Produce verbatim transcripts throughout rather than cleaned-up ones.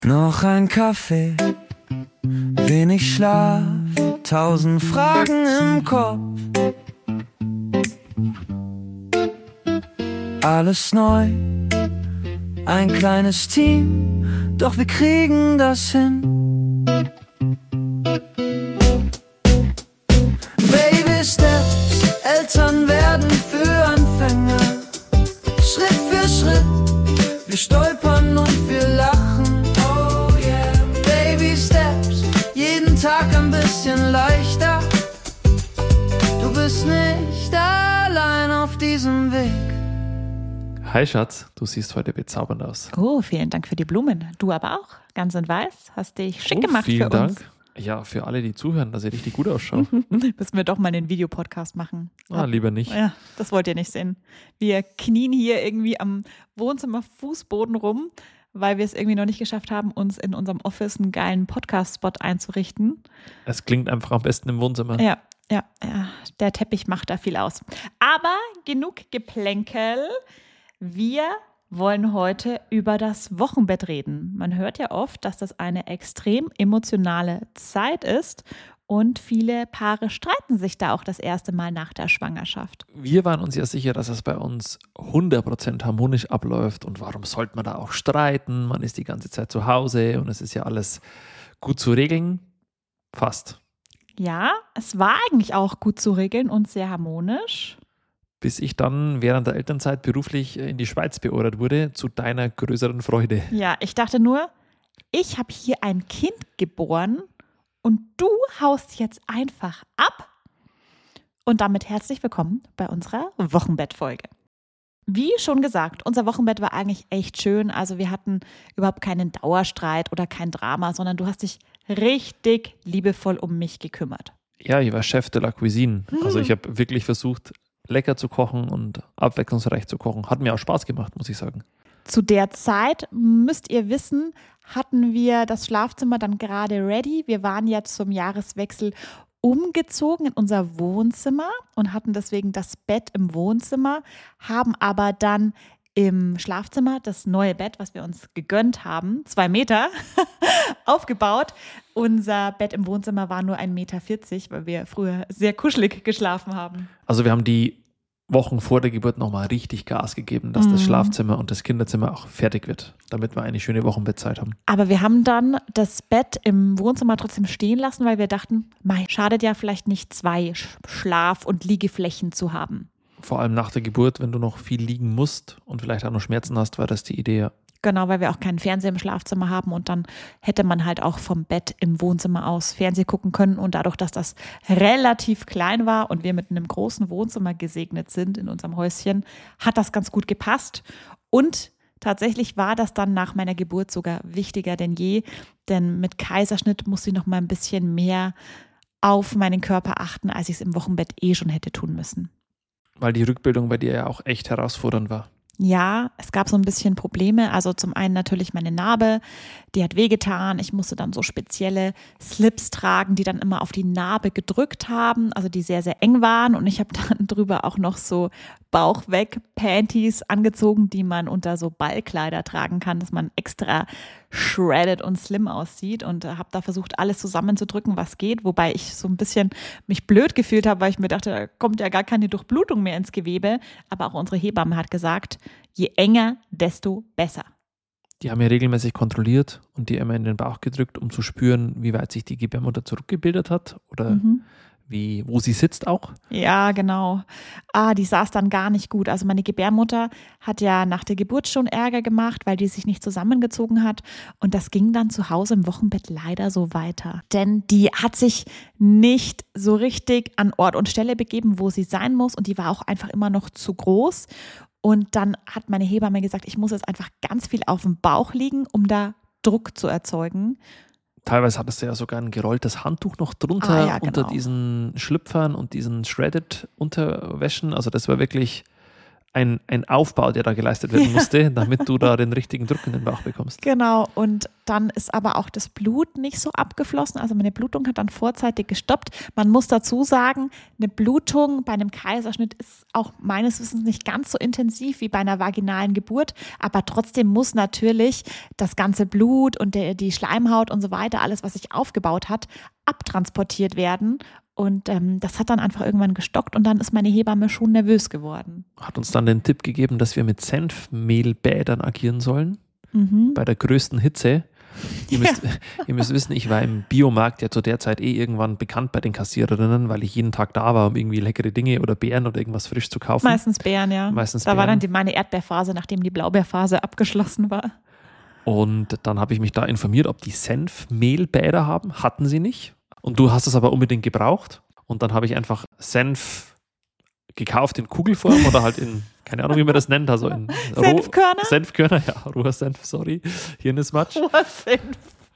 Noch ein Kaffee, wenig Schlaf, tausend Fragen im Kopf. Alles neu, ein kleines Team, doch wir kriegen das hin. Baby Steps, Eltern werden für Anfänger. Schritt für Schritt, wir stolpern und wir lachen. Oh yeah. Baby Steps, jeden Tag ein bisschen leichter. Du bist nicht allein auf diesem Weg. Hi Schatz, du siehst heute bezaubernd aus. Oh, vielen Dank für die Blumen. Du aber auch, ganz in weiß. Hast dich schick oh, gemacht vielen für Dank. uns. Ja, für alle, die zuhören, dass ich richtig gut ausschaue. Müssen wir doch mal einen Videopodcast machen. Ah, lieber nicht. Ja, das wollt ihr nicht sehen. Wir knien hier irgendwie am Wohnzimmer-Fußboden rum, weil wir es irgendwie noch nicht geschafft haben, uns in unserem Office einen geilen Podcast-Spot einzurichten. Es klingt einfach am besten im Wohnzimmer. Ja, ja, ja, der Teppich macht da viel aus. Aber genug Geplänkel. Wir wollen heute über das Wochenbett reden. Man hört ja oft, dass das eine extrem emotionale Zeit ist und viele Paare streiten sich da auch das erste Mal nach der Schwangerschaft. Wir waren uns ja sicher, dass es bei uns hundert Prozent harmonisch abläuft und warum sollte man da auch streiten? Man ist die ganze Zeit zu Hause und es ist ja alles gut zu regeln. Fast. Ja, es war eigentlich auch gut zu regeln und sehr harmonisch. Bis ich dann während der Elternzeit beruflich in die Schweiz beordert wurde, zu deiner größeren Freude. Ja, ich dachte nur, ich habe hier ein Kind geboren und du haust jetzt einfach ab. Und damit herzlich willkommen bei unserer Wochenbettfolge. Wie schon gesagt, unser Wochenbett war eigentlich echt schön. Also wir hatten überhaupt keinen Dauerstreit oder kein Drama, sondern du hast dich richtig liebevoll um mich gekümmert. Ja, ich war Chef de la Cuisine. Also ich habe wirklich versucht, lecker zu kochen und abwechslungsreich zu kochen. Hat mir auch Spaß gemacht, muss ich sagen. Zu der Zeit, müsst ihr wissen, hatten wir das Schlafzimmer dann gerade ready. Wir waren jetzt zum Jahreswechsel umgezogen in unser Wohnzimmer und hatten deswegen das Bett im Wohnzimmer, haben aber dann im Schlafzimmer das neue Bett, was wir uns gegönnt haben, zwei Meter, aufgebaut. Unser Bett im Wohnzimmer war nur ein Meter vierzig, weil wir früher sehr kuschelig geschlafen haben. Also wir haben die Wochen vor der Geburt nochmal richtig Gas gegeben, dass mhm. das Schlafzimmer und das Kinderzimmer auch fertig wird, damit wir eine schöne Wochenbettzeit haben. Aber wir haben dann das Bett im Wohnzimmer trotzdem stehen lassen, weil wir dachten, mei, schadet ja vielleicht nicht, zwei Schlaf- und Liegeflächen zu haben. Vor allem nach der Geburt, wenn du noch viel liegen musst und vielleicht auch noch Schmerzen hast, war das die Idee, ja. Genau, weil wir auch keinen Fernseher im Schlafzimmer haben und dann hätte man halt auch vom Bett im Wohnzimmer aus Fernsehen gucken können und dadurch, dass das relativ klein war und wir mit einem großen Wohnzimmer gesegnet sind in unserem Häuschen, hat das ganz gut gepasst und tatsächlich war das dann nach meiner Geburt sogar wichtiger denn je, denn mit Kaiserschnitt musste ich noch mal ein bisschen mehr auf meinen Körper achten, als ich es im Wochenbett eh schon hätte tun müssen. Weil die Rückbildung bei dir ja auch echt herausfordernd war. Ja, es gab so ein bisschen Probleme. Also zum einen natürlich meine Narbe, die hat wehgetan. Ich musste dann so spezielle Slips tragen, die dann immer auf die Narbe gedrückt haben, also die sehr, sehr eng waren. Und ich habe dann drüber auch noch so Bauchweg-Panties angezogen, die man unter so Ballkleider tragen kann, dass man extra shredded und slim aussieht. Und habe da versucht, alles zusammenzudrücken, was geht. Wobei ich so ein bisschen mich blöd gefühlt habe, weil ich mir dachte, da kommt ja gar keine Durchblutung mehr ins Gewebe. Aber auch unsere Hebamme hat gesagt, je enger, desto besser. Die haben ja regelmäßig kontrolliert und die immer in den Bauch gedrückt, um zu spüren, wie weit sich die Gebärmutter zurückgebildet hat oder mhm. wie, wo sie sitzt auch. Ja, genau. Ah, die saß dann gar nicht gut. Also meine Gebärmutter hat ja nach der Geburt schon Ärger gemacht, weil die sich nicht zusammengezogen hat. Und das ging dann zu Hause im Wochenbett leider so weiter. Denn die hat sich nicht so richtig an Ort und Stelle begeben, wo sie sein muss. Und die war auch einfach immer noch zu groß. Und dann hat meine Hebamme gesagt, ich muss jetzt einfach ganz viel auf dem Bauch liegen, um da Druck zu erzeugen. Teilweise hattest du ja sogar ein gerolltes Handtuch noch drunter, ah, ja, genau. unter diesen Schlüpfern und diesen Shredded-Unterwäschen. Also das war wirklich ein, ein Aufbau, der da geleistet werden musste, damit du da den richtigen Druck in den Bauch bekommst. Genau, und dann ist aber auch das Blut nicht so abgeflossen, also meine Blutung hat dann vorzeitig gestoppt. Man muss dazu sagen, eine Blutung bei einem Kaiserschnitt ist auch meines Wissens nicht ganz so intensiv wie bei einer vaginalen Geburt, aber trotzdem muss natürlich das ganze Blut und der, die Schleimhaut und so weiter, alles, was sich aufgebaut hat, abtransportiert werden. Und ähm, das hat dann einfach irgendwann gestockt und dann ist meine Hebamme schon nervös geworden. Hat uns dann den Tipp gegeben, dass wir mit Senfmehlbädern agieren sollen, Mhm. bei der größten Hitze. Ihr müsst, Ja. ihr müsst wissen, ich war im Biomarkt ja zu der Zeit eh irgendwann bekannt bei den Kassiererinnen, weil ich jeden Tag da war, um irgendwie leckere Dinge oder Beeren oder irgendwas frisch zu kaufen. Meistens Beeren, ja. Meistens da war Beeren. dann die, meine Erdbeerphase, nachdem die Blaubeerphase abgeschlossen war. Und dann habe ich mich da informiert, ob die Senfmehlbäder haben. Hatten sie nicht. Und du hast es aber unbedingt gebraucht. Und dann habe ich einfach Senf gekauft in Kugelform oder halt in, keine Ahnung, wie man das nennt, also in Roh- Senfkörner? Senfkörner, ja, roher Senf, sorry, Hirnismatsch. Roher Senf.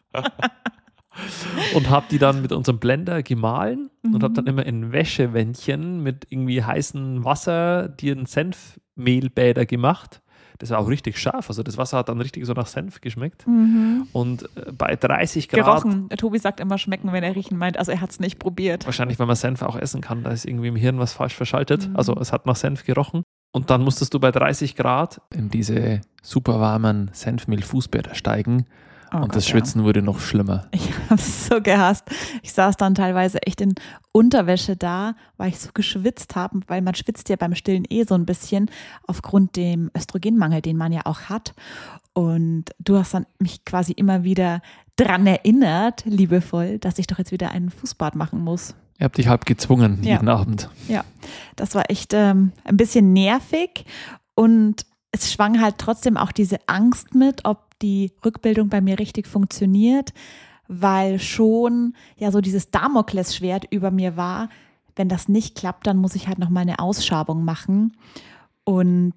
Und habe die dann mit unserem Blender gemahlen und habe Mhm. dann immer in Wäschewändchen mit irgendwie heißem Wasser dir einen Senfmehlbäder gemacht. Das war auch richtig scharf, also das Wasser hat dann richtig so nach Senf geschmeckt. Mhm. Und äh, bei dreißig Grad, Gerochen. Der Tobi sagt immer schmecken, wenn er riechen meint. Also er hat es nicht probiert. wahrscheinlich weil man Senf auch essen kann, da ist irgendwie im Hirn was falsch verschaltet. Mhm. Also es hat nach Senf gerochen. Und dann musstest du bei dreißig Grad in diese super warmen Senfmehl-Fußbäder steigen. Oh und Gott, das Schwitzen wurde noch schlimmer. Ich habe es so gehasst. Ich saß dann teilweise echt in Unterwäsche da, weil ich so geschwitzt habe, weil man schwitzt ja beim Stillen eh so ein bisschen aufgrund dem Östrogenmangel, den man ja auch hat. Und du hast dann mich quasi immer wieder dran erinnert, liebevoll, dass ich doch jetzt wieder ein Fußbad machen muss. Ihr habt dich halb gezwungen Ja. jeden Abend. Ja, das war echt ähm, ein bisschen nervig und es schwang halt trotzdem auch diese Angst mit, ob die Rückbildung bei mir richtig funktioniert, weil schon ja so dieses Damoklesschwert über mir war. Wenn das nicht klappt, dann muss ich halt nochmal eine Ausschabung machen. Und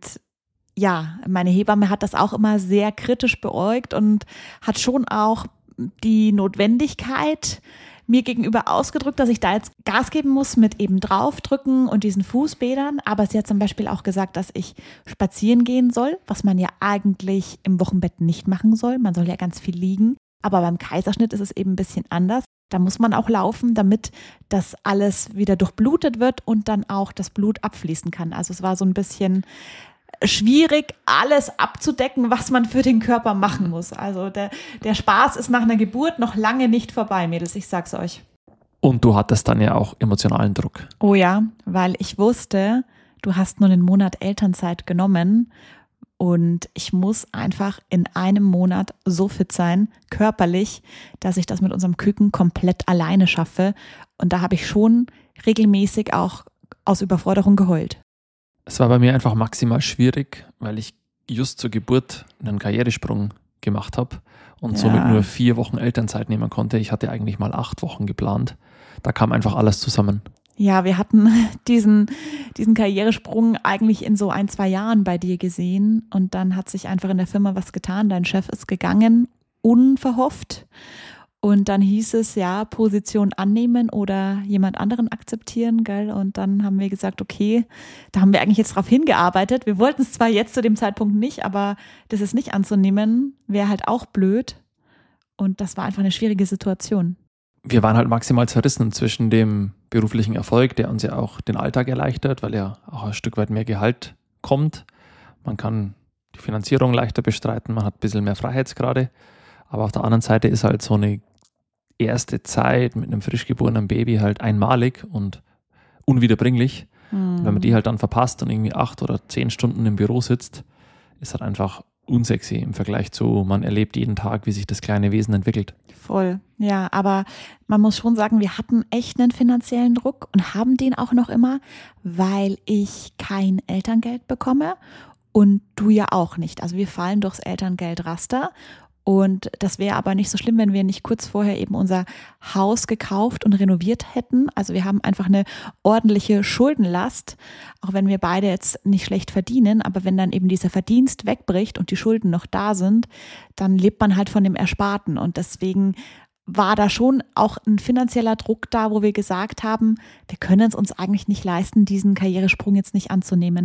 ja, meine Hebamme hat das auch immer sehr kritisch beäugt und hat schon auch die Notwendigkeit mir gegenüber ausgedrückt, dass ich da jetzt Gas geben muss mit eben draufdrücken und diesen Fußbädern. Aber sie hat zum Beispiel auch gesagt, dass ich spazieren gehen soll, was man ja eigentlich im Wochenbett nicht machen soll. Man soll ja ganz viel liegen. Aber beim Kaiserschnitt ist es eben ein bisschen anders. Da muss man auch laufen, damit das alles wieder durchblutet wird und dann auch das Blut abfließen kann. Also es war so ein bisschen schwierig, alles abzudecken, was man für den Körper machen muss. Also der, der Spaß ist nach einer Geburt noch lange nicht vorbei, Mädels, ich sag's euch. Und du hattest dann ja auch emotionalen Druck. Oh ja, weil ich wusste, du hast nur einen Monat Elternzeit genommen und ich muss einfach in einem Monat so fit sein, körperlich, dass ich das mit unserem Küken komplett alleine schaffe. Und da habe ich schon regelmäßig auch aus Überforderung geheult. Es war bei mir einfach maximal schwierig, weil ich just zur Geburt einen Karrieresprung gemacht habe und Ja. somit nur vier Wochen Elternzeit nehmen konnte. Ich hatte eigentlich mal acht Wochen geplant. Da kam einfach alles zusammen. Ja, wir hatten diesen, diesen Karrieresprung eigentlich in so ein, zwei Jahren bei dir gesehen und dann hat sich einfach in der Firma was getan. Dein Chef ist gegangen, unverhofft. Und dann hieß es, ja, Position annehmen oder jemand anderen akzeptieren, gell? Und dann haben wir gesagt, okay, da haben wir eigentlich jetzt drauf hingearbeitet. Wir wollten es zwar jetzt zu dem Zeitpunkt nicht, aber das ist nicht anzunehmen, wäre halt auch blöd. Und das war einfach eine schwierige Situation. Wir waren halt maximal zerrissen zwischen dem beruflichen Erfolg, der uns ja auch den Alltag erleichtert, weil ja auch ein Stück weit mehr Gehalt kommt. Man kann die Finanzierung leichter bestreiten, man hat ein bisschen mehr Freiheitsgrade. Aber auf der anderen Seite ist halt so eine erste Zeit mit einem frisch geborenen Baby halt einmalig und unwiederbringlich. Hm. Und wenn man die halt dann verpasst und irgendwie acht oder zehn Stunden im Büro sitzt, ist halt einfach unsexy im Vergleich zu, man erlebt jeden Tag, wie sich das kleine Wesen entwickelt. Voll, ja, aber man muss schon sagen, wir hatten echt einen finanziellen Druck und haben den auch noch immer, weil ich kein Elterngeld bekomme und du ja auch nicht. Also wir fallen durchs Elterngeldraster. Und das wäre aber nicht so schlimm, wenn wir nicht kurz vorher eben unser Haus gekauft und renoviert hätten. Also wir haben einfach eine ordentliche Schuldenlast, auch wenn wir beide jetzt nicht schlecht verdienen. Aber wenn dann eben dieser Verdienst wegbricht und die Schulden noch da sind, dann lebt man halt von dem Ersparten. Und deswegen war da schon auch ein finanzieller Druck da, wo wir gesagt haben, wir können es uns eigentlich nicht leisten, diesen Karrieresprung jetzt nicht anzunehmen.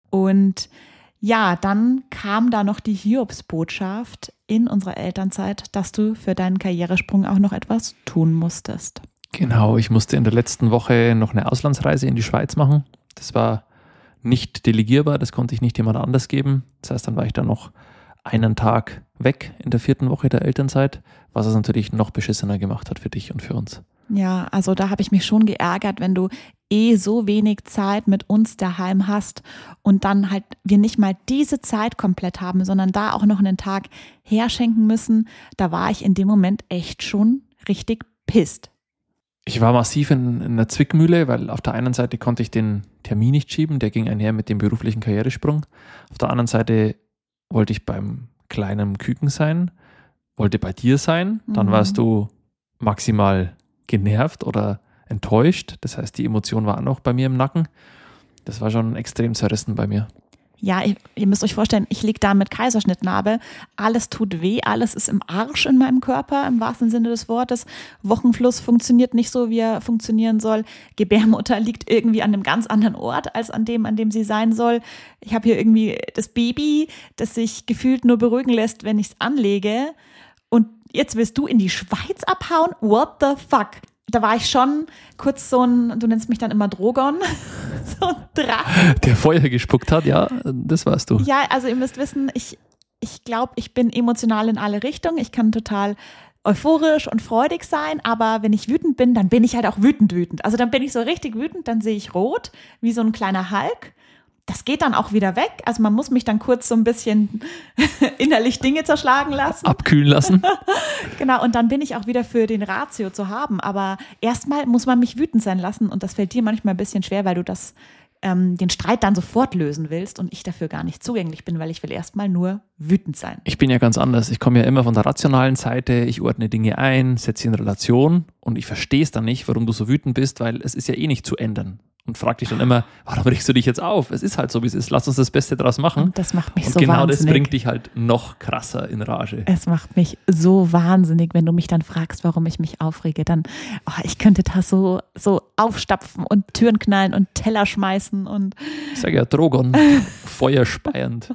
Und ja, dann kam da noch die Hiobsbotschaft in unserer Elternzeit, dass du für deinen Karrieresprung auch noch etwas tun musstest. Genau, ich musste in der letzten Woche noch eine Auslandsreise in die Schweiz machen. Das war nicht delegierbar, das konnte ich nicht jemand anders geben. Das heißt, dann war ich da noch einen Tag weg in der vierten Woche der Elternzeit, was es natürlich noch beschissener gemacht hat für dich und für uns. Ja, also da habe ich mich schon geärgert, wenn du eh so wenig Zeit mit uns daheim hast und dann halt wir nicht mal diese Zeit komplett haben, sondern da auch noch einen Tag herschenken müssen. Da war ich in dem Moment echt schon richtig pisst. Ich war massiv in, in einer Zwickmühle, weil auf der einen Seite konnte ich den Termin nicht schieben, der ging einher mit dem beruflichen Karrieresprung. Auf der anderen Seite wollte ich beim kleinen Küken sein, wollte bei dir sein, dann Mhm. warst du maximal genervt oder enttäuscht. Das heißt, die Emotion war auch noch bei mir im Nacken. Das war schon extrem zerrissen bei mir. Ja, ihr, ihr müsst euch vorstellen, ich liege da mit Kaiserschnittnarbe. Alles tut weh, alles ist im Arsch in meinem Körper, im wahrsten Sinne des Wortes. Wochenfluss funktioniert nicht so, wie er funktionieren soll. Gebärmutter liegt irgendwie an einem ganz anderen Ort, als an dem, an dem sie sein soll. Ich habe hier irgendwie das Baby, das sich gefühlt nur beruhigen lässt, wenn ich es anlege. Und jetzt willst du in die Schweiz abhauen? What the fuck? Da war ich schon kurz so ein, du nennst mich dann immer Drogon, so ein Drache. Der Feuer gespuckt hat, ja, das warst du. Ja, also ihr müsst wissen, ich, ich glaube, ich bin emotional in alle Richtungen. Ich kann total euphorisch und freudig sein, aber wenn ich wütend bin, dann bin ich halt auch wütend wütend. Also dann bin ich so richtig wütend, dann sehe ich rot, wie so ein kleiner Hulk. Das geht dann auch wieder weg. Also man muss mich dann kurz so ein bisschen innerlich Dinge zerschlagen lassen. Abkühlen lassen. Genau, und dann bin ich auch wieder für den Ratio zu haben. Aber erstmal muss man mich wütend sein lassen und das fällt dir manchmal ein bisschen schwer, weil du das, ähm, den Streit dann sofort lösen willst und ich dafür gar nicht zugänglich bin, weil ich will erstmal nur wütend sein. Ich bin ja ganz anders. Ich komme ja immer von der rationalen Seite. Ich ordne Dinge ein, setze sie in Relation und ich verstehe es dann nicht, warum du so wütend bist, weil es ist ja eh nicht zu ändern. Und frag dich dann immer, warum regst du dich jetzt auf? Es ist halt so, wie es ist. Lass uns das Beste draus machen. Und das macht mich und so genau wahnsinnig. das bringt dich halt noch krasser in Rage. Es macht mich so wahnsinnig, wenn du mich dann fragst, warum ich mich aufrege. Dann, oh, ich könnte da so, so aufstapfen und Türen knallen und Teller schmeißen und Ich sage ja Drogon, feuerspeiend.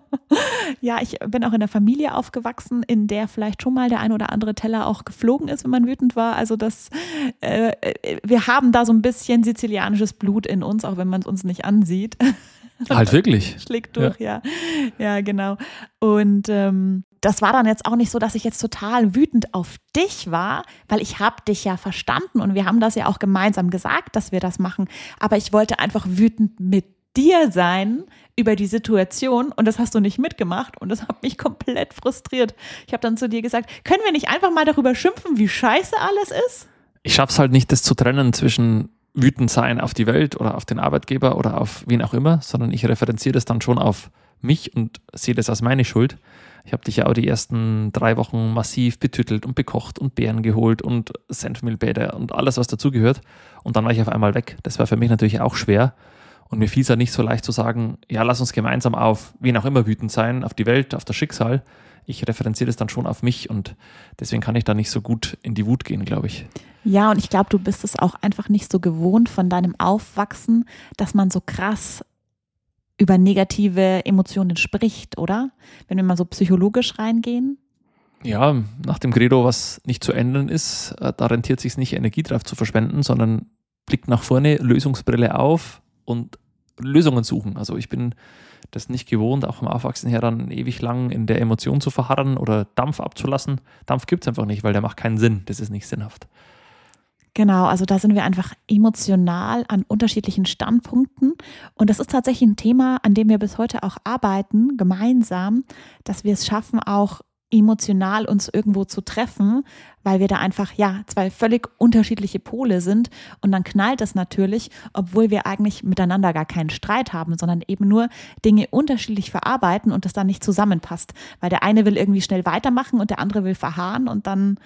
ja, ich bin auch in einer Familie aufgewachsen, in der vielleicht schon mal der ein oder andere Teller auch geflogen ist, wenn man wütend war. Also das, äh, wir haben da so ein bisschen sizilianisches Blut in uns, auch wenn man es uns nicht ansieht. Halt wirklich. Schlägt durch, ja. ja. Ja, genau. Und ähm, das war dann jetzt auch nicht so, dass ich jetzt total wütend auf dich war, weil ich habe dich ja verstanden und wir haben das ja auch gemeinsam gesagt, dass wir das machen. Aber ich wollte einfach wütend mit dir sein über die Situation und das hast du nicht mitgemacht und das hat mich komplett frustriert. Ich habe dann zu dir gesagt, können wir nicht einfach mal darüber schimpfen, wie scheiße alles ist? Ich schaff's halt nicht, das zu trennen zwischen wütend sein auf die Welt oder auf den Arbeitgeber oder auf wen auch immer, sondern ich referenziere das dann schon auf mich und sehe das als meine Schuld. Ich habe dich ja auch die ersten drei Wochen massiv betüttelt und bekocht und Beeren geholt und Senfmehlbäder und alles, was dazugehört. Und dann war ich auf einmal weg. Das war für mich natürlich auch schwer. Und mir fiel es ja nicht so leicht zu sagen, ja, lass uns gemeinsam auf wen auch immer wütend sein, auf die Welt, auf das Schicksal. Ich referenziere das dann schon auf mich und deswegen kann ich da nicht so gut in die Wut gehen, glaube ich. Ja, und ich glaube, du bist es auch einfach nicht so gewohnt von deinem Aufwachsen, dass man so krass über negative Emotionen spricht, oder? Wenn wir mal so psychologisch reingehen. Ja, nach dem Credo, was nicht zu ändern ist, da rentiert es sich nicht, Energie drauf zu verschwenden, sondern blickt nach vorne, Lösungsbrille auf und Lösungen suchen. Also ich bin das nicht gewohnt, auch vom Aufwachsen her dann ewig lang in der Emotion zu verharren oder Dampf abzulassen. Dampf gibt es einfach nicht, weil der macht keinen Sinn. Das ist nicht sinnhaft. Genau, also da sind wir einfach emotional an unterschiedlichen Standpunkten und das ist tatsächlich ein Thema, an dem wir bis heute auch arbeiten, gemeinsam, dass wir es schaffen, auch emotional uns irgendwo zu treffen, weil wir da einfach ja zwei völlig unterschiedliche Pole sind und dann knallt es natürlich, obwohl wir eigentlich miteinander gar keinen Streit haben, sondern eben nur Dinge unterschiedlich verarbeiten und das dann nicht zusammenpasst, weil der eine will irgendwie schnell weitermachen und der andere will verharren und dann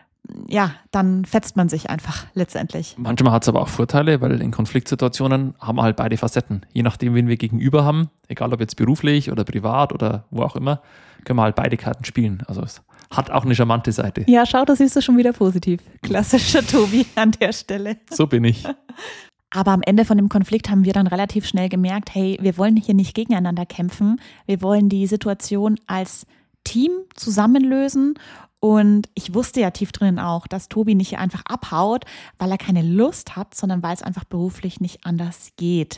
ja, dann fetzt man sich einfach letztendlich. Manchmal hat es aber auch Vorteile, weil in Konfliktsituationen haben wir halt beide Facetten. Je nachdem, wen wir gegenüber haben, egal ob jetzt beruflich oder privat oder wo auch immer, können wir halt beide Karten spielen. Also es hat auch eine charmante Seite. Ja, schau, das siehst du schon wieder positiv. Klassischer Tobi an der Stelle. So bin ich. Aber am Ende von dem Konflikt haben wir dann relativ schnell gemerkt, hey, wir wollen hier nicht gegeneinander kämpfen. Wir wollen die Situation als Team zusammenlösen. Und ich wusste ja tief drinnen auch, dass Tobi nicht einfach abhaut, weil er keine Lust hat, sondern weil es einfach beruflich nicht anders geht.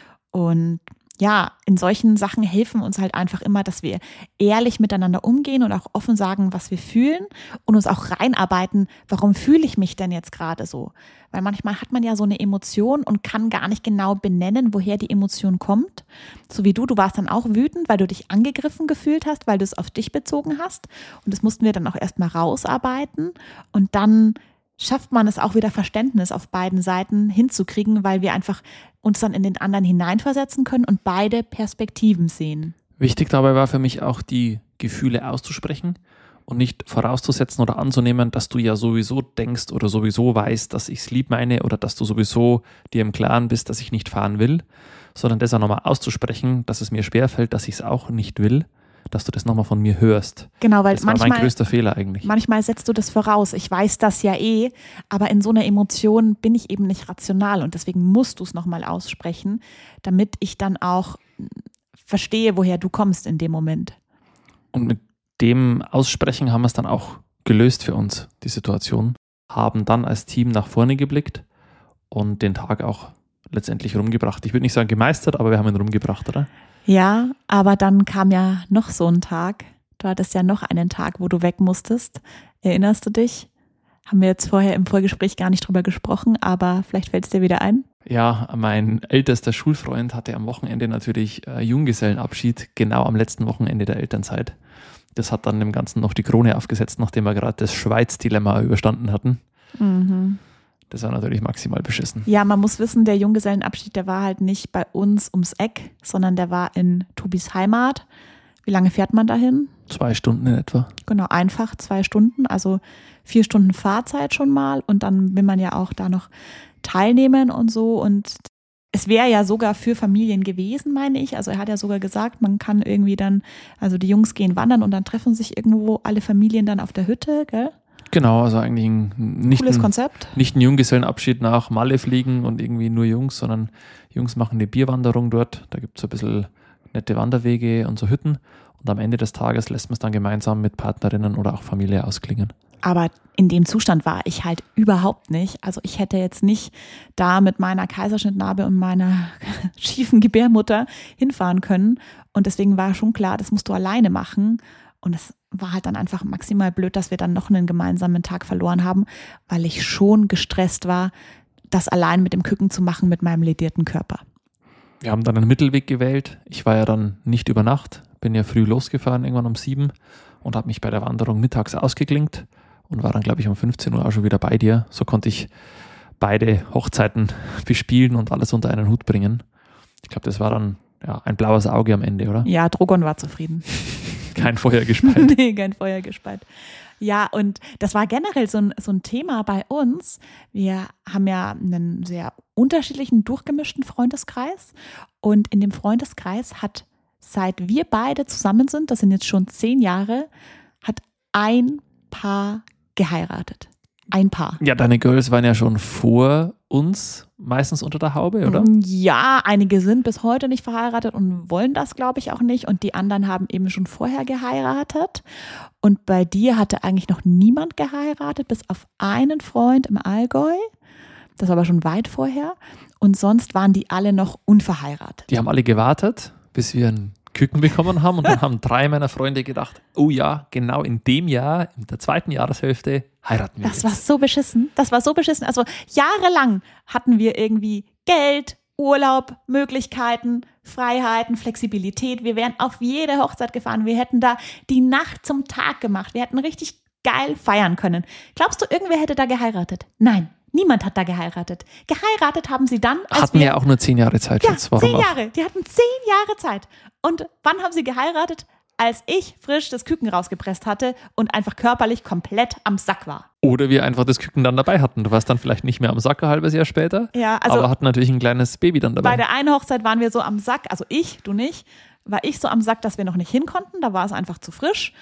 Und ja, in solchen Sachen helfen uns halt einfach immer, dass wir ehrlich miteinander umgehen und auch offen sagen, was wir fühlen und uns auch reinarbeiten, warum fühle ich mich denn jetzt gerade so? Weil manchmal hat man ja so eine Emotion und kann gar nicht genau benennen, woher die Emotion kommt. So wie du, du warst dann auch wütend, weil du dich angegriffen gefühlt hast, weil du es auf dich bezogen hast. Und das mussten wir dann auch erstmal rausarbeiten und dann schafft man es auch wieder Verständnis auf beiden Seiten hinzukriegen, weil wir einfach uns dann in den anderen hineinversetzen können und beide Perspektiven sehen. Wichtig dabei war für mich auch, die Gefühle auszusprechen und nicht vorauszusetzen oder anzunehmen, dass du ja sowieso denkst oder sowieso weißt, dass ich es lieb meine oder dass du sowieso dir im Klaren bist, dass ich nicht fahren will, sondern das auch nochmal auszusprechen, dass es mir schwerfällt, dass ich es auch nicht will, dass du das nochmal von mir hörst. Genau, weil das war manchmal, mein größter Fehler eigentlich. Manchmal setzt du das voraus. Ich weiß das ja eh, aber in so einer Emotion bin ich eben nicht rational und deswegen musst du es nochmal aussprechen, damit ich dann auch verstehe, woher du kommst in dem Moment. Und mit dem Aussprechen haben wir es dann auch gelöst für uns, die Situation. Haben dann als Team nach vorne geblickt und den Tag auch letztendlich rumgebracht. Ich würde nicht sagen gemeistert, aber wir haben ihn rumgebracht, oder? Ja, aber dann kam ja noch so ein Tag. Du hattest ja noch einen Tag, wo du weg musstest. Erinnerst du dich? Haben wir jetzt vorher im Vorgespräch gar nicht drüber gesprochen, aber vielleicht fällt es dir wieder ein. Ja, mein ältester Schulfreund hatte am Wochenende natürlich äh, Junggesellenabschied, genau am letzten Wochenende der Elternzeit. Das hat dann dem Ganzen noch die Krone aufgesetzt, nachdem wir gerade das Schweiz-Dilemma überstanden hatten. Mhm. Das war natürlich maximal beschissen. Ja, man muss wissen, der Junggesellenabschied, der war halt nicht bei uns ums Eck, sondern der war in Tobis Heimat. Wie lange fährt man dahin? Zwei Stunden in etwa. Genau, einfach zwei Stunden, also vier Stunden Fahrzeit schon mal. Und dann will man ja auch da noch teilnehmen und so. Und es wäre ja sogar für Familien gewesen, meine ich. Also er hat ja sogar gesagt, man kann irgendwie dann, also die Jungs gehen wandern und dann treffen sich irgendwo alle Familien dann auf der Hütte, gell? Genau, also eigentlich ein, nicht, Cooles ein, Konzept. nicht ein Junggesellenabschied nach Malle fliegen und irgendwie nur Jungs, sondern Jungs machen eine Bierwanderung dort. Da gibt es so ein bisschen nette Wanderwege und so Hütten. Und am Ende des Tages lässt man es dann gemeinsam mit Partnerinnen oder auch Familie ausklingen. Aber in dem Zustand war ich halt überhaupt nicht. Also ich hätte jetzt nicht da mit meiner Kaiserschnittnarbe und meiner schiefen Gebärmutter hinfahren können. Und deswegen war schon klar, das musst du alleine machen. Und es war halt dann einfach maximal blöd, dass wir dann noch einen gemeinsamen Tag verloren haben, weil ich schon gestresst war, das allein mit dem Küken zu machen mit meinem ledierten Körper. Wir haben dann einen Mittelweg gewählt. Ich war ja dann nicht über Nacht, bin ja früh losgefahren, irgendwann um sieben und habe mich bei der Wanderung mittags ausgeklinkt und war dann, glaube ich, um fünfzehn Uhr auch schon wieder bei dir. So konnte ich beide Hochzeiten bespielen und alles unter einen Hut bringen. Ich glaube, das war dann ja, ein blaues Auge am Ende, oder? Ja, Drogon war zufrieden. Kein Feuer gespeit. Nee, kein Feuer gespeit. Ja, und das war generell so ein, so ein Thema bei uns. Wir haben ja einen sehr unterschiedlichen, durchgemischten Freundeskreis. Und in dem Freundeskreis hat, seit wir beide zusammen sind, das sind jetzt schon zehn Jahre, hat ein Paar geheiratet. Ein Paar. Ja, deine Girls waren ja schon vor uns meistens unter der Haube, oder? Ja, einige sind bis heute nicht verheiratet und wollen das, glaube ich, auch nicht. Und die anderen haben eben schon vorher geheiratet. Und bei dir hatte eigentlich noch niemand geheiratet, bis auf einen Freund im Allgäu. Das war aber schon weit vorher. Und sonst waren die alle noch unverheiratet. Die haben alle gewartet, bis wir ein Küken bekommen haben. Und dann haben drei meiner Freunde gedacht, oh ja, genau in dem Jahr, in der zweiten Jahreshälfte, heiraten wir Das jetzt. war so beschissen. Das war so beschissen. Also jahrelang hatten wir irgendwie Geld, Urlaub, Möglichkeiten, Freiheiten, Flexibilität. Wir wären auf jede Hochzeit gefahren. Wir hätten da die Nacht zum Tag gemacht. Wir hätten richtig geil feiern können. Glaubst du, irgendwer hätte da geheiratet? Nein, niemand hat da geheiratet. Geheiratet haben sie dann, als Hatten wir... ja auch nur zehn Jahre Zeit, Ja, Schatz. Warum zehn auch? Jahre. Die hatten zehn Jahre Zeit. Und wann haben sie geheiratet? Als ich frisch das Küken rausgepresst hatte und einfach körperlich komplett am Sack war. Oder wir einfach das Küken dann dabei hatten. Du warst dann vielleicht nicht mehr am Sack ein halbes Jahr später, Ja, also aber hatten natürlich ein kleines Baby dann dabei. bei der einen Hochzeit waren wir so am Sack, also ich, du nicht, war ich so am Sack, dass wir noch nicht hin konnten. Da war es einfach zu frisch.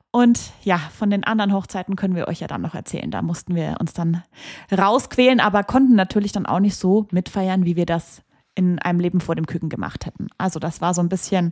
Und ja, von den anderen Hochzeiten können wir euch ja dann noch erzählen. Da mussten wir uns dann rausquälen, aber konnten natürlich dann auch nicht so mitfeiern, wie wir das in einem Leben vor dem Küken gemacht hätten. Also das war so ein bisschen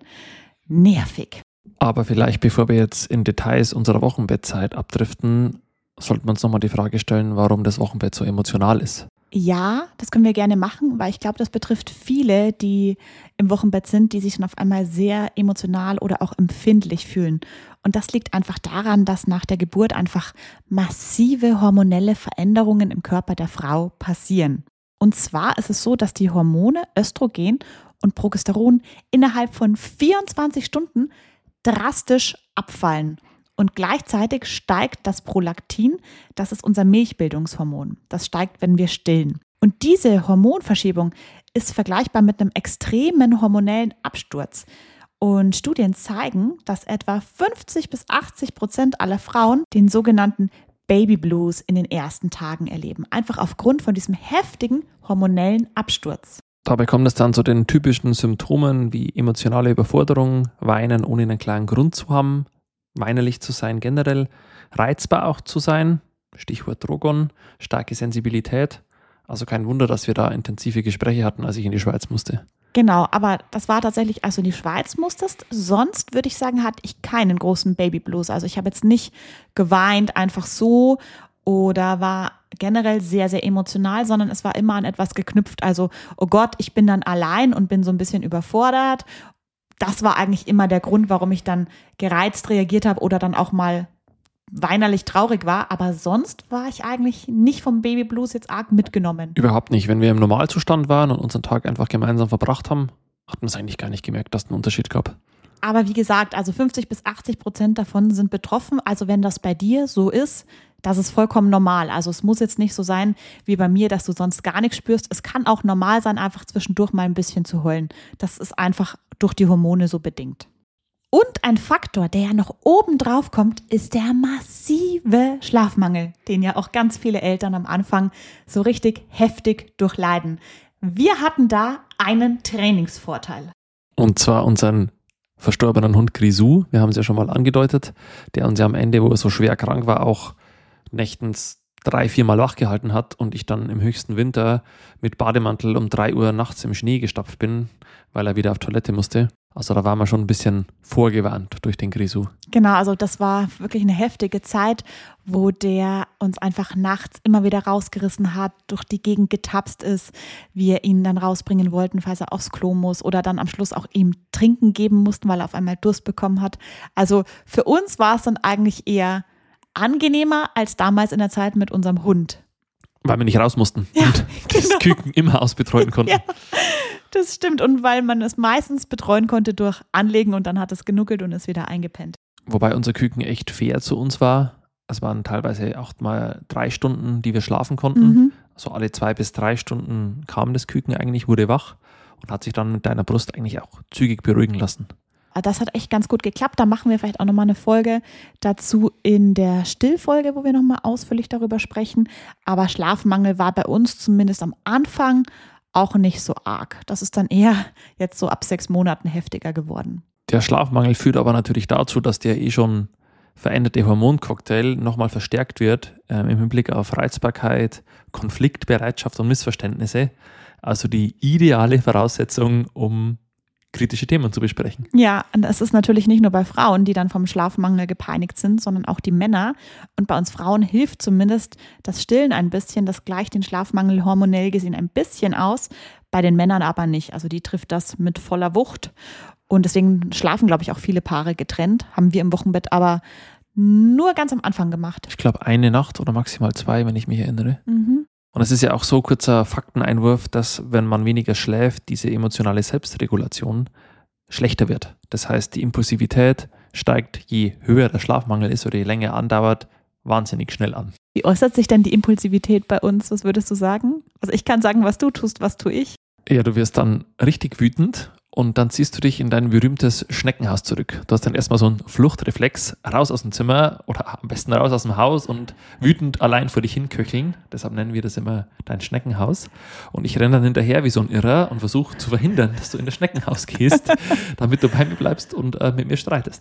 nervig. Aber vielleicht, bevor wir jetzt in Details unserer Wochenbettzeit abdriften, sollten wir uns nochmal die Frage stellen, warum das Wochenbett so emotional ist. Ja, das können wir gerne machen, weil ich glaube, das betrifft viele, die im Wochenbett sind, die sich dann auf einmal sehr emotional oder auch empfindlich fühlen. Und das liegt einfach daran, dass nach der Geburt einfach massive hormonelle Veränderungen im Körper der Frau passieren. Und zwar ist es so, dass die Hormone Östrogen und Progesteron innerhalb von vierundzwanzig Stunden drastisch abfallen. Und gleichzeitig steigt das Prolaktin, das ist unser Milchbildungshormon. Das steigt, wenn wir stillen. Und diese Hormonverschiebung ist vergleichbar mit einem extremen hormonellen Absturz. Und Studien zeigen, dass etwa fünfzig bis achtzig Prozent aller Frauen den sogenannten Baby Blues in den ersten Tagen erleben. Einfach aufgrund von diesem heftigen hormonellen Absturz. Dabei kommt es dann zu den typischen Symptomen wie emotionale Überforderung, Weinen ohne einen klaren Grund zu haben, weinerlich zu sein generell, reizbar auch zu sein, Stichwort Drogon, starke Sensibilität. Also kein Wunder, dass wir da intensive Gespräche hatten, als ich in die Schweiz musste. Genau, aber das war tatsächlich, als du in die Schweiz musstest. Sonst würde ich sagen, hatte ich keinen großen Babyblues. Also ich habe jetzt nicht geweint, einfach so, oder war generell sehr, sehr emotional, sondern es war immer an etwas geknüpft. Also, oh Gott, ich bin dann allein und bin so ein bisschen überfordert. Das war eigentlich immer der Grund, warum ich dann gereizt reagiert habe oder dann auch mal weinerlich traurig war. Aber sonst war ich eigentlich nicht vom Babyblues jetzt arg mitgenommen. Überhaupt nicht. Wenn wir im Normalzustand waren und unseren Tag einfach gemeinsam verbracht haben, hat man es eigentlich gar nicht gemerkt, dass es einen Unterschied gab. Aber wie gesagt, also fünfzig bis achtzig Prozent davon sind betroffen. Also wenn das bei dir so ist, das ist vollkommen normal. Also es muss jetzt nicht so sein wie bei mir, dass du sonst gar nichts spürst. Es kann auch normal sein, einfach zwischendurch mal ein bisschen zu heulen. Das ist einfach durch die Hormone so bedingt. Und ein Faktor, der ja noch oben drauf kommt, ist der massive Schlafmangel, den ja auch ganz viele Eltern am Anfang so richtig heftig durchleiden. Wir hatten da einen Trainingsvorteil. Und zwar unseren verstorbenen Hund Grisou, wir haben es ja schon mal angedeutet, der uns ja am Ende, wo er so schwer krank war, auch nächtens drei, viermal wach gehalten hat und ich dann im höchsten Winter mit Bademantel um drei Uhr nachts im Schnee gestapft bin, weil er wieder auf Toilette musste. Also da waren wir schon ein bisschen vorgewarnt durch den Grisou. Genau, also das war wirklich eine heftige Zeit, wo der uns einfach nachts immer wieder rausgerissen hat, durch die Gegend getapst ist, wir ihn dann rausbringen wollten, falls er aufs Klo muss oder dann am Schluss auch ihm Trinken geben mussten, weil er auf einmal Durst bekommen hat. Also für uns war es dann eigentlich eher angenehmer als damals in der Zeit mit unserem Hund. Weil wir nicht raus mussten ja, und das genau. Küken im Haus betreuen konnten. Ja, das stimmt. Und weil man es meistens betreuen konnte durch Anlegen und dann hat es genuckelt und ist wieder eingepennt. Wobei unser Küken echt fair zu uns war. Es waren teilweise auch mal drei Stunden, die wir schlafen konnten. Mhm. Also alle zwei bis drei Stunden kam das Küken eigentlich, wurde wach und hat sich dann mit deiner Brust eigentlich auch zügig beruhigen lassen. Das hat echt ganz gut geklappt. Da machen wir vielleicht auch nochmal eine Folge dazu in der Stillfolge, wo wir nochmal ausführlich darüber sprechen. Aber Schlafmangel war bei uns zumindest am Anfang auch nicht so arg. Das ist dann eher jetzt so ab sechs Monaten heftiger geworden. Der Schlafmangel führt aber natürlich dazu, dass der eh schon veränderte Hormoncocktail nochmal verstärkt wird äh, im Hinblick auf Reizbarkeit, Konfliktbereitschaft und Missverständnisse. Also die ideale Voraussetzung, um kritische Themen zu besprechen. Ja, und es ist natürlich nicht nur bei Frauen, die dann vom Schlafmangel gepeinigt sind, sondern auch die Männer. Und bei uns Frauen hilft zumindest das Stillen ein bisschen, das gleicht den Schlafmangel hormonell gesehen ein bisschen aus, bei den Männern aber nicht. Also die trifft das mit voller Wucht. Und deswegen schlafen, glaube ich, auch viele Paare getrennt. Haben wir im Wochenbett aber nur ganz am Anfang gemacht. Ich glaube eine Nacht oder maximal zwei, wenn ich mich erinnere. Mhm. Und es ist ja auch so kurzer Fakteneinwurf, dass wenn man weniger schläft, diese emotionale Selbstregulation schlechter wird. Das heißt, die Impulsivität steigt, je höher der Schlafmangel ist oder je länger andauert, wahnsinnig schnell an. Wie äußert sich denn die Impulsivität bei uns? Was würdest du sagen? Also ich kann sagen, was du tust, was tue ich? Ja, du wirst dann richtig wütend und dann ziehst du dich in dein berühmtes Schneckenhaus zurück. Du hast dann erstmal so einen Fluchtreflex, raus aus dem Zimmer oder am besten raus aus dem Haus und wütend allein vor dich hinköcheln. Deshalb nennen wir das immer dein Schneckenhaus. Und ich renne dann hinterher wie so ein Irrer und versuche zu verhindern, dass du in das Schneckenhaus gehst, damit du bei mir bleibst und äh, mit mir streitest.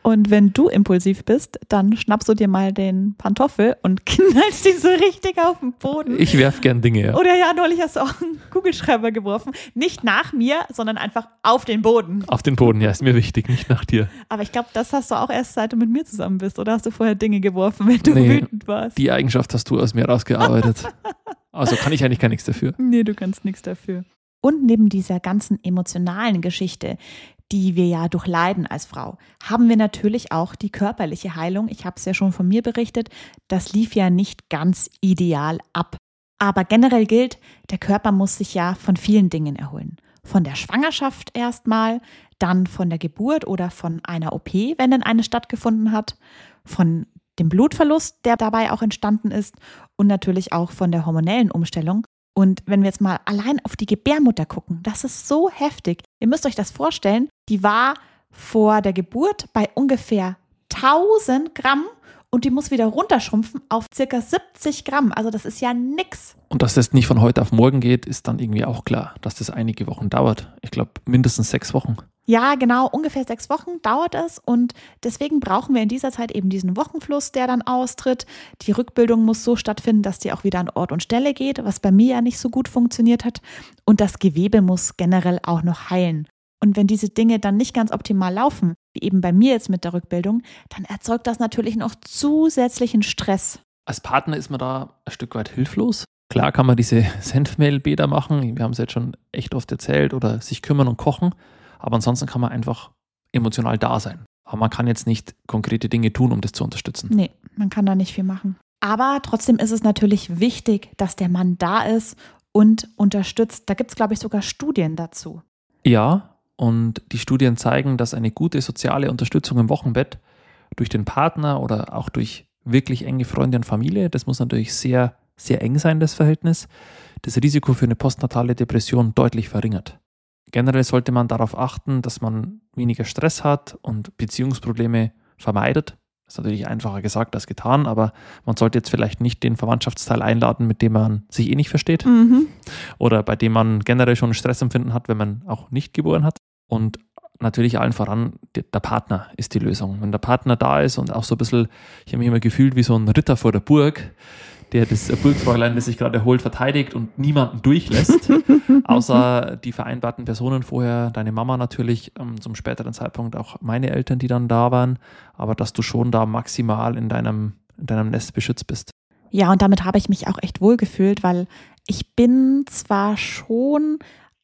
Und wenn du impulsiv bist, dann schnappst du dir mal den Pantoffel und knallst ihn so richtig auf den Boden. Ich werf gern Dinge, ja. Oder ja, neulich hast du auch einen Kugelschreiber geworfen. Nicht nach mir, sondern einfach auf den Boden. Auf den Boden, ja, ist mir wichtig, nicht nach dir. Aber ich glaube, das hast du auch erst, seit du mit mir zusammen bist. Oder hast du vorher Dinge geworfen, wenn du nee, wütend warst? Die Eigenschaft hast du aus mir rausgearbeitet. Also kann ich eigentlich gar nichts dafür. Nee, du kannst nichts dafür. Und neben dieser ganzen emotionalen Geschichte, die wir ja durchleiden als Frau, haben wir natürlich auch die körperliche Heilung. Ich habe es ja schon von mir berichtet, das lief ja nicht ganz ideal ab. Aber generell gilt, der Körper muss sich ja von vielen Dingen erholen. Von der Schwangerschaft erstmal, dann von der Geburt oder von einer O P, wenn denn eine stattgefunden hat, von dem Blutverlust, der dabei auch entstanden ist und natürlich auch von der hormonellen Umstellung. Und wenn wir jetzt mal allein auf die Gebärmutter gucken, das ist so heftig. Ihr müsst euch das vorstellen, die war vor der Geburt bei ungefähr tausend Gramm und die muss wieder runterschrumpfen auf circa siebzig Gramm. Also das ist ja nix. Und dass das nicht von heute auf morgen geht, ist dann irgendwie auch klar, dass das einige Wochen dauert. Ich glaube, mindestens sechs Wochen. Ja, genau, ungefähr sechs Wochen dauert es und deswegen brauchen wir in dieser Zeit eben diesen Wochenfluss, der dann austritt. Die Rückbildung muss so stattfinden, dass die auch wieder an Ort und Stelle geht, was bei mir ja nicht so gut funktioniert hat. Und das Gewebe muss generell auch noch heilen. Und wenn diese Dinge dann nicht ganz optimal laufen, wie eben bei mir jetzt mit der Rückbildung, dann erzeugt das natürlich noch zusätzlichen Stress. Als Partner ist man da ein Stück weit hilflos. Klar kann man diese Senfmehlbäder machen, wir haben es jetzt schon echt oft erzählt, oder sich kümmern und kochen. Aber ansonsten kann man einfach emotional da sein. Aber man kann jetzt nicht konkrete Dinge tun, um das zu unterstützen. Nee, man kann da nicht viel machen. Aber trotzdem ist es natürlich wichtig, dass der Mann da ist und unterstützt. Da gibt es, glaube ich, sogar Studien dazu. Ja, und die Studien zeigen, dass eine gute soziale Unterstützung im Wochenbett durch den Partner oder auch durch wirklich enge Freunde und Familie, das muss natürlich sehr, sehr eng sein, das Verhältnis, das Risiko für eine postnatale Depression deutlich verringert. Generell sollte man darauf achten, dass man weniger Stress hat und Beziehungsprobleme vermeidet. Das ist natürlich einfacher gesagt als getan, aber man sollte jetzt vielleicht nicht den Verwandtschaftsteil einladen, mit dem man sich eh nicht versteht. Mhm. Oder bei dem man generell schon Stressempfinden hat, wenn man auch nicht geboren hat. Und natürlich allen voran, der Partner ist die Lösung. Wenn der Partner da ist und auch so ein bisschen, ich habe mich immer gefühlt wie so ein Ritter vor der Burg, der das Burgfräulein, das sich gerade erholt, verteidigt und niemanden durchlässt, außer die vereinbarten Personen vorher, deine Mama natürlich, ähm, zum späteren Zeitpunkt auch meine Eltern, die dann da waren, aber dass du schon da maximal in deinem, in deinem Nest beschützt bist. Ja, und damit habe ich mich auch echt wohl gefühlt, weil ich bin zwar schon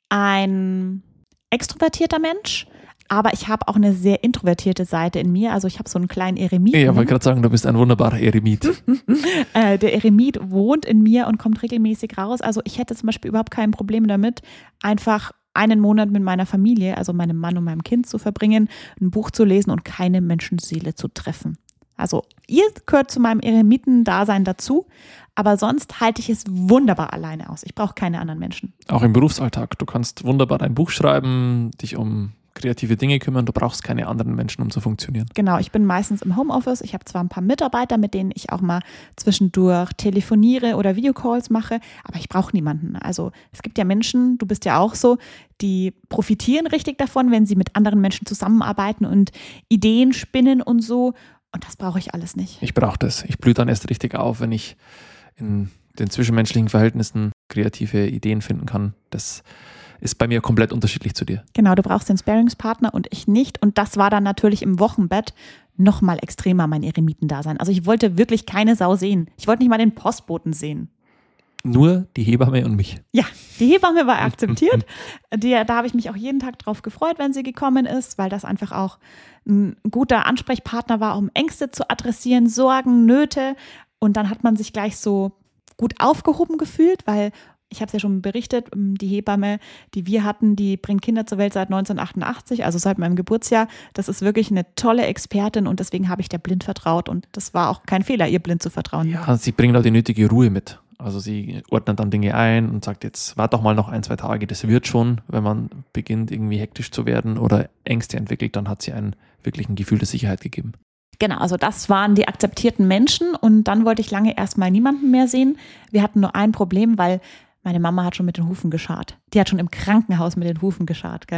ein extrovertierter Mensch, aber ich habe auch eine sehr introvertierte Seite in mir. Also ich habe so einen kleinen Eremiten. Ich wollte gerade sagen, du bist ein wunderbarer Eremit. äh, der Eremit wohnt in mir und kommt regelmäßig raus. Also ich hätte zum Beispiel überhaupt kein Problem damit, einfach einen Monat mit meiner Familie, also meinem Mann und meinem Kind zu verbringen, ein Buch zu lesen und keine Menschenseele zu treffen. Also ihr gehört zu meinem Eremiten-Dasein dazu, aber sonst halte ich es wunderbar alleine aus. Ich brauche keine anderen Menschen. Auch im Berufsalltag. Du kannst wunderbar ein Buch schreiben, dich um kreative Dinge kümmern, du brauchst keine anderen Menschen, um zu funktionieren. Genau, ich bin meistens im Homeoffice. Ich habe zwar ein paar Mitarbeiter, mit denen ich auch mal zwischendurch telefoniere oder Videocalls mache, aber ich brauche niemanden. Also es gibt ja Menschen, du bist ja auch so, die profitieren richtig davon, wenn sie mit anderen Menschen zusammenarbeiten und Ideen spinnen und so. Und das brauche ich alles nicht. Ich brauche das. Ich blühe dann erst richtig auf, wenn ich in den zwischenmenschlichen Verhältnissen kreative Ideen finden kann. Das ist bei mir komplett unterschiedlich zu dir. Genau, du brauchst den Sparringspartner und ich nicht. Und das war dann natürlich im Wochenbett noch mal extremer, mein Eremitendasein. Also ich wollte wirklich keine Sau sehen. Ich wollte nicht mal den Postboten sehen. Nur die Hebamme und mich. Ja, die Hebamme war akzeptiert. Die, da habe ich mich auch jeden Tag drauf gefreut, wenn sie gekommen ist, weil das einfach auch ein guter Ansprechpartner war, um Ängste zu adressieren, Sorgen, Nöte. Und dann hat man sich gleich so gut aufgehoben gefühlt, weil ich habe es ja schon berichtet, die Hebamme, die wir hatten, die bringt Kinder zur Welt seit neunzehnhundertachtundachtzig, also seit meinem Geburtsjahr. Das ist wirklich eine tolle Expertin und deswegen habe ich der blind vertraut und das war auch kein Fehler, ihr blind zu vertrauen. Ja, sie bringt auch die nötige Ruhe mit. Also sie ordnet dann Dinge ein und sagt, jetzt warte doch mal noch ein, zwei Tage, das wird schon. Wenn man beginnt irgendwie hektisch zu werden oder Ängste entwickelt, dann hat sie ein wirklich ein Gefühl der Sicherheit gegeben. Genau, also das waren die akzeptierten Menschen und dann wollte ich lange erstmal niemanden mehr sehen. Wir hatten nur ein Problem, weil meine Mama hat schon mit den Hufen gescharrt. Die hat schon im Krankenhaus mit den Hufen gescharrt, gell?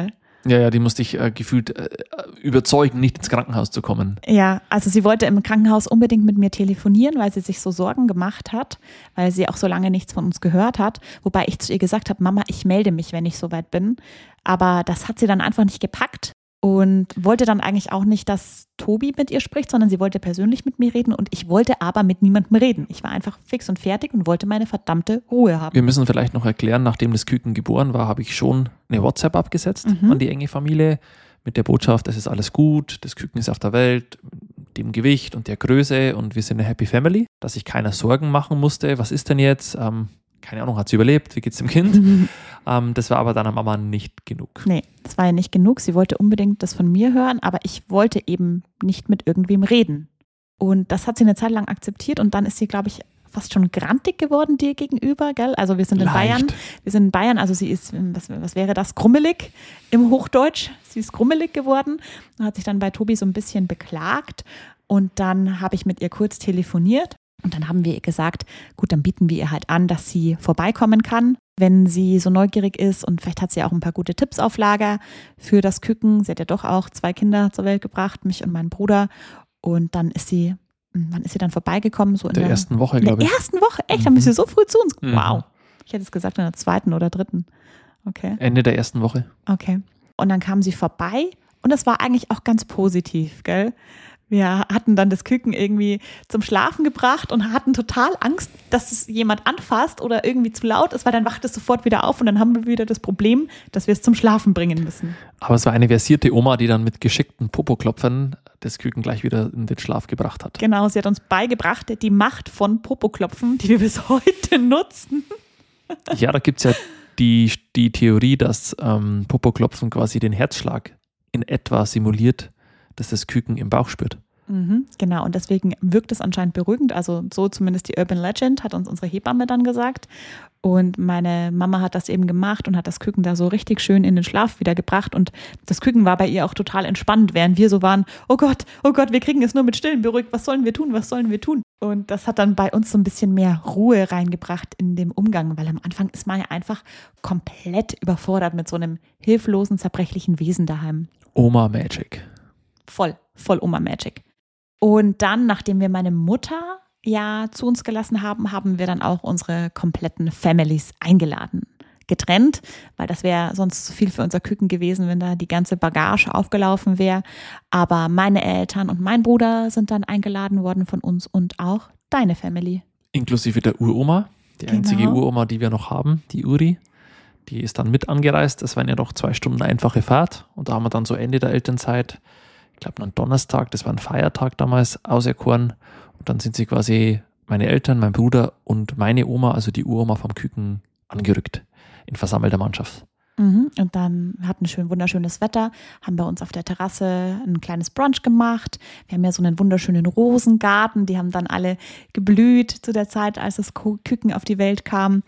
Ja, ja, die musste ich äh, gefühlt äh, überzeugen, nicht ins Krankenhaus zu kommen. Ja, also sie wollte im Krankenhaus unbedingt mit mir telefonieren, weil sie sich so Sorgen gemacht hat, weil sie auch so lange nichts von uns gehört hat. Wobei ich zu ihr gesagt habe, Mama, ich melde mich, wenn ich soweit bin. Aber das hat sie dann einfach nicht gepackt und wollte dann eigentlich auch nicht, dass Tobi mit ihr spricht, sondern sie wollte persönlich mit mir reden und ich wollte aber mit niemandem reden. Ich war einfach fix und fertig und wollte meine verdammte Ruhe haben. Wir müssen vielleicht noch erklären, nachdem das Küken geboren war, habe ich schon eine WhatsApp abgesetzt Mhm. an die enge Familie mit der Botschaft, es ist alles gut, das Küken ist auf der Welt, dem Gewicht und der Größe und wir sind eine Happy Family, dass sich keiner Sorgen machen musste, was ist denn jetzt, ähm, keine Ahnung, hat sie überlebt, wie geht's dem Kind? Mhm. ähm, das war aber deiner Mama nicht genug. Nee, das war ja nicht genug. Sie wollte unbedingt das von mir hören, aber ich wollte eben nicht mit irgendwem reden. Und das hat sie eine Zeit lang akzeptiert und dann ist sie, glaube ich, fast schon grantig geworden dir gegenüber, gell? Also wir sind in Leicht. Bayern, wir sind in Bayern, also sie ist, was, was wäre das, grummelig im Hochdeutsch. Sie ist grummelig geworden und hat sich dann bei Tobi so ein bisschen beklagt und dann habe ich mit ihr kurz telefoniert und dann haben wir ihr gesagt, gut, dann bieten wir ihr halt an, dass sie vorbeikommen kann, wenn sie so neugierig ist und vielleicht hat sie auch ein paar gute Tipps auf Lager für das Küken. Sie hat ja doch auch zwei Kinder zur Welt gebracht, mich und meinen Bruder und dann ist sie Wann ist sie dann vorbeigekommen? So in der, der ersten Woche, in der glaube ich. ersten Woche? Echt? Mhm. Dann bist du so früh zu uns? Mhm. Wow. Ich hätte es gesagt in der zweiten oder dritten. Okay. Ende der ersten Woche. Okay. Und dann kam sie vorbei und das war eigentlich auch ganz positiv, gell? Wir hatten dann das Küken irgendwie zum Schlafen gebracht und hatten total Angst, dass es jemand anfasst oder irgendwie zu laut ist, weil dann wacht es sofort wieder auf und dann haben wir wieder das Problem, dass wir es zum Schlafen bringen müssen. Aber es war eine versierte Oma, die dann mit geschickten Popoklopfern das Küken gleich wieder in den Schlaf gebracht hat. Genau, sie hat uns beigebracht, die Macht von Popoklopfen, die wir bis heute nutzen. Ja, da gibt es ja die, die Theorie, dass ähm, Popoklopfen quasi den Herzschlag in etwa simuliert, dass das Küken im Bauch spürt. Mhm, genau, und deswegen wirkt es anscheinend beruhigend, also so zumindest die Urban Legend, hat uns unsere Hebamme dann gesagt. Und meine Mama hat das eben gemacht und hat das Küken da so richtig schön in den Schlaf wieder gebracht. Und das Küken war bei ihr auch total entspannt, während wir so waren, oh Gott, oh Gott, wir kriegen es nur mit Stillen beruhigt, was sollen wir tun, was sollen wir tun? Und das hat dann bei uns so ein bisschen mehr Ruhe reingebracht in dem Umgang, weil am Anfang ist man ja einfach komplett überfordert mit so einem hilflosen, zerbrechlichen Wesen daheim. Oma Magic. Voll, voll Oma Magic. Und dann, nachdem wir meine Mutter ja zu uns gelassen haben, haben wir dann auch unsere kompletten Families eingeladen. Getrennt, weil das wäre sonst zu viel für unser Küken gewesen, wenn da die ganze Bagage aufgelaufen wäre. Aber meine Eltern und mein Bruder sind dann eingeladen worden von uns und auch deine Family. Inklusive der Uroma, die Genau. einzige Uroma, die wir noch haben, die Uri. Die ist dann mit angereist. Das waren ja doch zwei Stunden einfache Fahrt. Und da haben wir dann so Ende der Elternzeit, ich glaube am Donnerstag, das war ein Feiertag damals, auserkoren. Und dann sind sie quasi meine Eltern, mein Bruder und meine Oma, also die Uroma vom Küken, angerückt in versammelter Mannschaft. Mhm. Und dann hatten wir schön wunderschönes Wetter, haben bei uns auf der Terrasse ein kleines Brunch gemacht. Wir haben ja so einen wunderschönen Rosengarten, die haben dann alle geblüht zu der Zeit, als das Küken auf die Welt kam.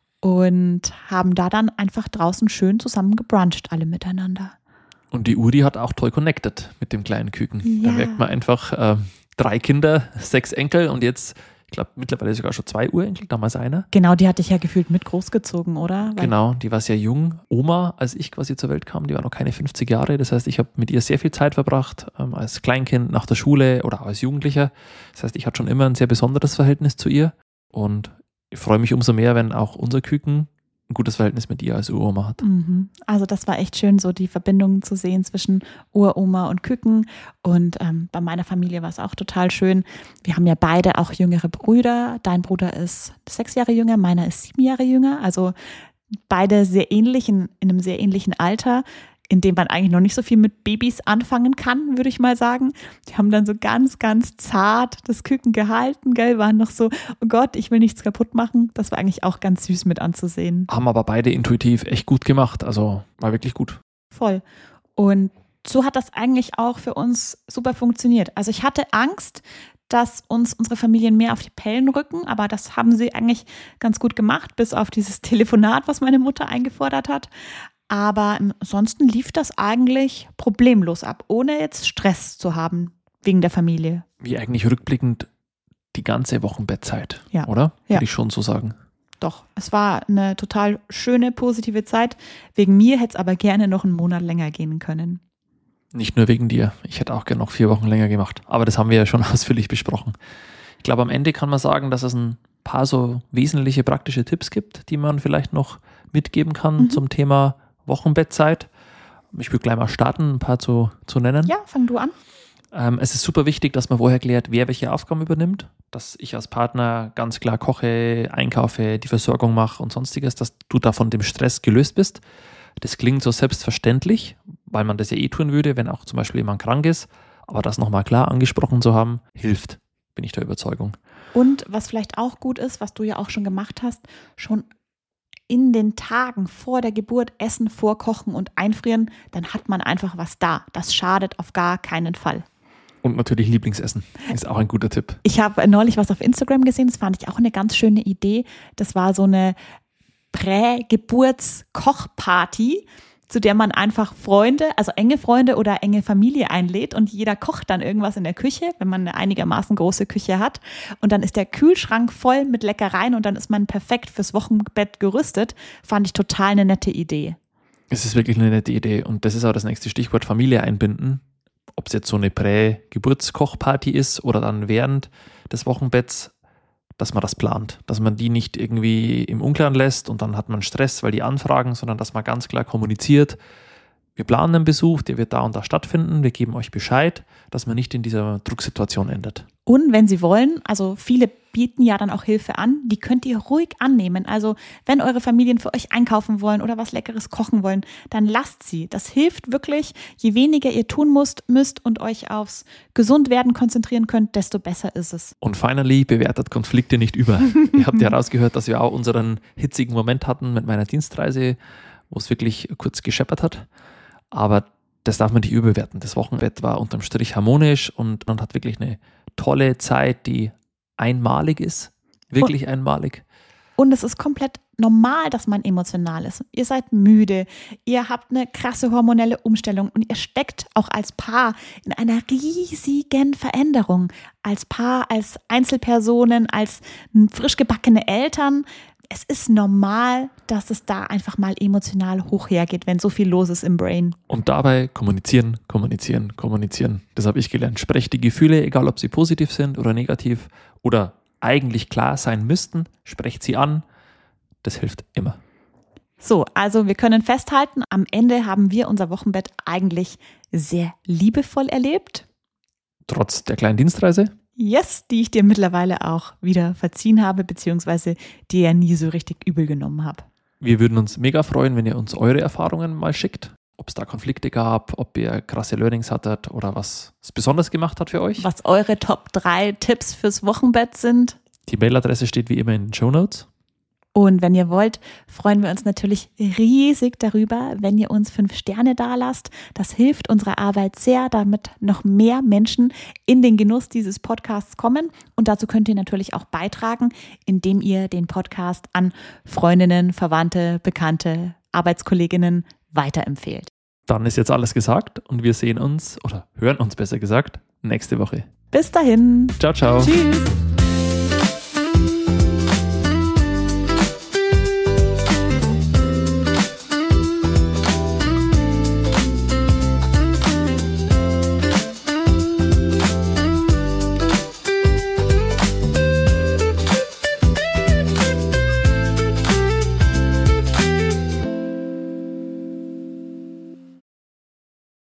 Und haben da dann einfach draußen schön zusammen gebruncht, alle miteinander. Und die Uri hat auch toll connected mit dem kleinen Küken. Ja. Da merkt man einfach, äh, drei Kinder, sechs Enkel und jetzt, ich glaube, mittlerweile sogar schon zwei Urenkel, damals einer. Genau, die hatte ich ja gefühlt mit großgezogen, oder? Weil Genau, die war sehr jung. Oma, als ich quasi zur Welt kam, die war noch keine fünfzig Jahre. Das heißt, ich habe mit ihr sehr viel Zeit verbracht, ähm, als Kleinkind nach der Schule oder auch als Jugendlicher. Das heißt, ich hatte schon immer ein sehr besonderes Verhältnis zu ihr. Und ich freue mich umso mehr, wenn auch unser Küken ein gutes Verhältnis mit ihr als Uroma hat. Mhm. Also das war echt schön, so die Verbindung zu sehen zwischen Uroma und Küken. Und ähm, bei meiner Familie war es auch total schön. Wir haben ja beide auch jüngere Brüder. Dein Bruder ist sechs Jahre jünger, meiner ist sieben Jahre jünger. Also beide sehr ähnlich, in, in einem sehr ähnlichen Alter, in dem man eigentlich noch nicht so viel mit Babys anfangen kann, würde ich mal sagen. Die haben dann so ganz, ganz zart das Küken gehalten, gell, waren noch so, oh Gott, ich will nichts kaputt machen. Das war eigentlich auch ganz süß mit anzusehen. Haben aber beide intuitiv echt gut gemacht. Also war wirklich gut. Voll. Und so hat das eigentlich auch für uns super funktioniert. Also ich hatte Angst, dass uns unsere Familien mehr auf die Pellen rücken, aber das haben sie eigentlich ganz gut gemacht, bis auf dieses Telefonat, was meine Mutter eingefordert hat. Aber ansonsten lief das eigentlich problemlos ab, ohne jetzt Stress zu haben wegen der Familie. Wie eigentlich rückblickend die ganze Wochenbettzeit, Ja. oder? Ja. Würde ich schon so sagen. doch. Es war eine total schöne, positive Zeit. Wegen mir hätte es aber gerne noch einen Monat länger gehen können. Nicht nur wegen dir. Ich hätte auch gerne noch vier Wochen länger gemacht. Aber das haben wir ja schon ausführlich besprochen. Ich glaube, am Ende kann man sagen, dass es ein paar so wesentliche praktische Tipps gibt, die man vielleicht noch mitgeben kann mhm. zum Thema Wochenbettzeit. Ich würde gleich mal starten, ein paar zu, zu nennen. Ja, fang du an. Ähm, es ist super wichtig, dass man vorher klärt, wer welche Aufgaben übernimmt. Dass ich als Partner ganz klar koche, einkaufe, die Versorgung mache und sonstiges, dass du da von dem Stress gelöst bist. Das klingt so selbstverständlich, weil man das ja eh tun würde, wenn auch zum Beispiel jemand krank ist. Aber das nochmal klar angesprochen zu haben, hilft, bin ich der Überzeugung. Und was vielleicht auch gut ist, was du ja auch schon gemacht hast, schon in den Tagen vor der Geburt Essen vorkochen und einfrieren, dann hat man einfach was da. Das schadet auf gar keinen Fall. Und natürlich Lieblingsessen ist auch ein guter Tipp. Ich habe neulich was auf Instagram gesehen, das fand ich auch eine ganz schöne Idee. Das war so eine Prä-Geburts-Kochparty, zu der man einfach Freunde, also enge Freunde oder enge Familie einlädt und jeder kocht dann irgendwas in der Küche, wenn man eine einigermaßen große Küche hat. Und dann ist der Kühlschrank voll mit Leckereien und dann ist man perfekt fürs Wochenbett gerüstet. Fand ich total eine nette Idee. Es ist wirklich eine nette Idee und das ist auch das nächste Stichwort, Familie einbinden. Ob es jetzt so eine Prä-Geburtskochparty ist oder dann während des Wochenbetts, dass man das plant, dass man die nicht irgendwie im Unklaren lässt und dann hat man Stress, weil die anfragen, sondern dass man ganz klar kommuniziert, wir planen einen Besuch, der wird da und da stattfinden, wir geben euch Bescheid, dass man nicht in dieser Drucksituation endet. Und wenn Sie wollen, also viele bieten ja dann auch Hilfe an, die könnt ihr ruhig annehmen. Also wenn eure Familien für euch einkaufen wollen oder was Leckeres kochen wollen, dann lasst sie. Das hilft wirklich. Je weniger ihr tun müsst, müsst und euch aufs Gesundwerden konzentrieren könnt, desto besser ist es. Und finally, bewertet Konflikte nicht über. Ihr habt ja rausgehört, dass wir auch unseren hitzigen Moment hatten mit meiner Dienstreise, wo es wirklich kurz gescheppert hat. Aber das darf man nicht überbewerten. Das Wochenbett war unterm Strich harmonisch und man hat wirklich eine tolle Zeit, die einmalig ist. Wirklich und, einmalig. Und es ist komplett normal, dass man emotional ist. Ihr seid müde, ihr habt eine krasse hormonelle Umstellung und ihr steckt auch als Paar in einer riesigen Veränderung. Als Paar, als Einzelpersonen, als frisch gebackene Eltern. Es ist normal, dass es da einfach mal emotional hoch hergeht, wenn so viel los ist im Brain. Und dabei kommunizieren, kommunizieren, kommunizieren. Das habe ich gelernt. Sprecht die Gefühle, egal ob sie positiv sind oder negativ oder eigentlich klar sein müssten, sprecht sie an. Das hilft immer. So, also wir können festhalten, am Ende haben wir unser Wochenbett eigentlich sehr liebevoll erlebt. Trotz der kleinen Dienstreise? Yes, die ich dir mittlerweile auch wieder verziehen habe, beziehungsweise dir ja nie so richtig übel genommen habe. Wir würden uns mega freuen, wenn ihr uns eure Erfahrungen mal schickt. Ob es da Konflikte gab, ob ihr krasse Learnings hattet oder was es besonders gemacht hat für euch. Was eure Top drei Tipps fürs Wochenbett sind. Die Mailadresse steht wie immer in den Shownotes. Und wenn ihr wollt, freuen wir uns natürlich riesig darüber, wenn ihr uns fünf Sterne dalasst. Das hilft unserer Arbeit sehr, damit noch mehr Menschen in den Genuss dieses Podcasts kommen. Und dazu könnt ihr natürlich auch beitragen, indem ihr den Podcast an Freundinnen, Verwandte, Bekannte, Arbeitskolleginnen weiterempfehlt. Dann ist jetzt alles gesagt und wir sehen uns, oder hören uns besser gesagt, nächste Woche. Bis dahin. Ciao, ciao. Tschüss.